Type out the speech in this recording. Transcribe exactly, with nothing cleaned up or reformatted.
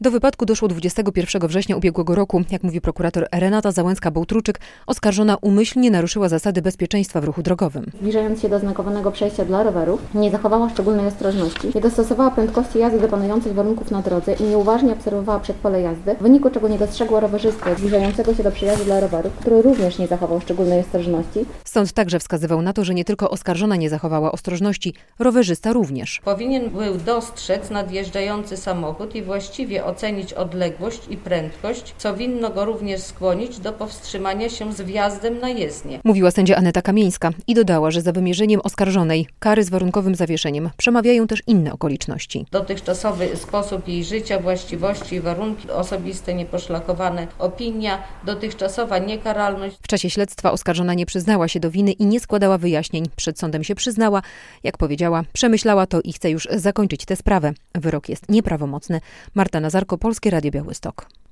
Do wypadku doszło dwudziestego pierwszego września ubiegłego roku. Jak mówi prokurator Renata Załęcka-Bołtruczyk, oskarżona umyślnie naruszyła zasady bezpieczeństwa w ruchu drogowym. Zbliżając się do znakowanego przejścia dla rowerów, nie zachowała szczególnej ostrożności, nie dostosowała prędkości jazdy do panujących warunków na drodze i nieuważnie obserwowała przedpole jazdy, w wyniku czego nie dostrzegła rowerzysty zbliżającego się do przejazdu dla rowerów, który również nie zachował szczególnej ostrożności. Sąd także wskazywał na to, że nie tylko oskarżona nie zachowała ostrożności, rowerzysta również. Powinien był dostrzec nadjeżdżający samochód i właściwie ocenić odległość i prędkość, co winno go również skłonić do powstrzymania się z wjazdem na jezdnię. Mówiła sędzia Aneta Kamieńska i dodała, że za wymierzeniem oskarżonej kary z warunkowym zawieszeniem przemawiają też inne okoliczności. Dotychczasowy sposób jej życia, właściwości i warunki osobiste nieposzlakowane, opinia, dotychczasowa niekaralność. W czasie śledztwa oskarżona nie przyznała się do winy i nie składała wyjaśnień. Przed sądem się przyznała, jak powiedziała, przemyślała to i chce już zakończyć tę sprawę. Wyrok jest nieprawomocny. Marta Nazarko, Polskie Radio Białystok.